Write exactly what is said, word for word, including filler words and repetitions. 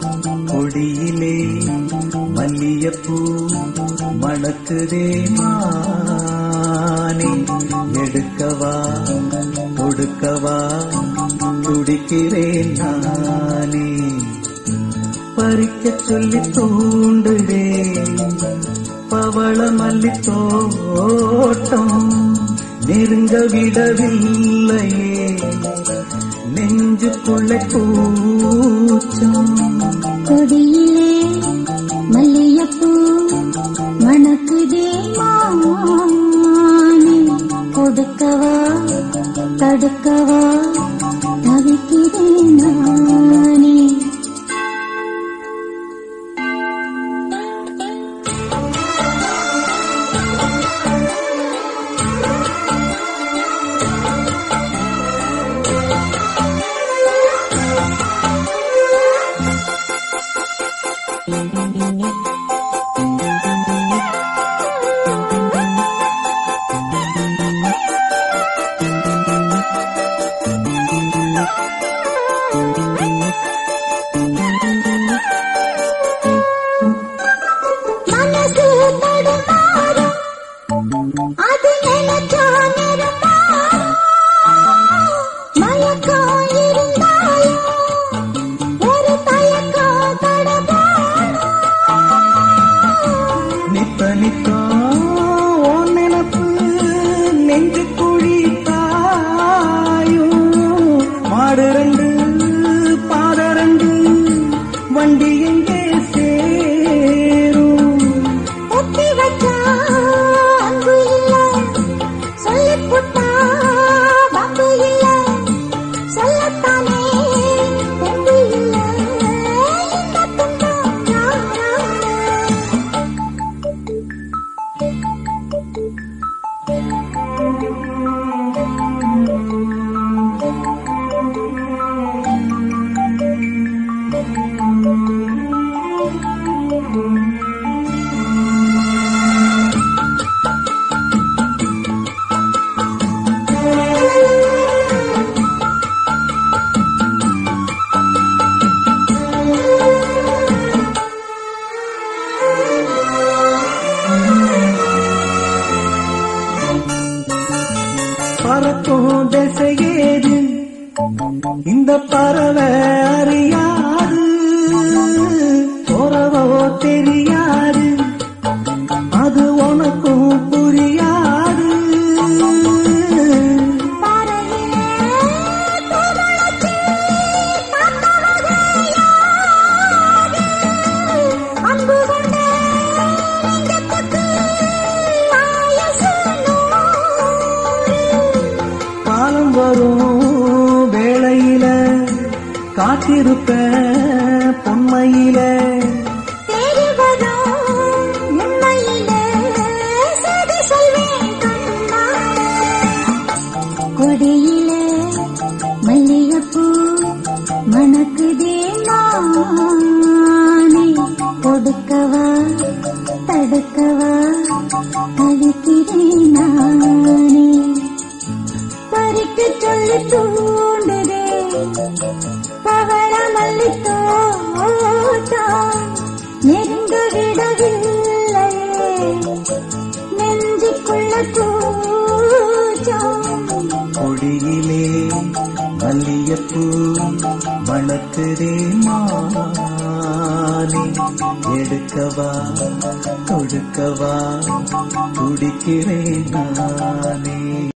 கொடியிலே மல்லியப்பூ மணக்குதே மானே, எடுக்கவா கொடுக்கவா துடிக்கிறேன் நானே. பறிக்க சொல்லி தூண்டுதே பவள மல்லி தோட்டம், நெருங்க விடவில்லையே நெஞ்சுக்குள்ள கூச்சம். கொடியிலே மல்லியப்பூ மணக்குதே மானே, கொடுக்கவா தடுக்கவா தவிக்கிறேன் நானே. நெஞ்சு குழி தாயும் மாடு ரெண்டு பாத ரெண்டு வண்டி எங்கே சேரும். ஒத்தி வச்சா அன்பு இல்ல, சொல்லி புட்டா பம்பு இல்ல, சொல்லத்தானே தெம்பு இல்ல, இந்த துன்பம் யாரால. பறக்கும் திசையேது இந்த பறவை அறியாது, உறவோ தெரியாது அது உனக்கும் புரியாது. காலம் வரும் வேளையில காத்திருப்ப பொன்மையில, தேடி வரும் உண்மையில செய்தி சொல்வேன் கண்ணால. கொடியில மல்லிகைப்பூ மணக்குதே மானே, கொடுக்கவா தடுக்கவா தவிக்கிறேன் நானே. பறிக்க சொல்லி தூண்டுதே பவள மல்லி தோட்டம், நெருங்க விடவில்லையே நெஞ்சுக்குள்ள கூச்சம். கொடியிலே மல்லியப்பூ மணக்குதே மானே, எடுக்கவா கொடுக்கவா துடிக்கிறேன் நானே.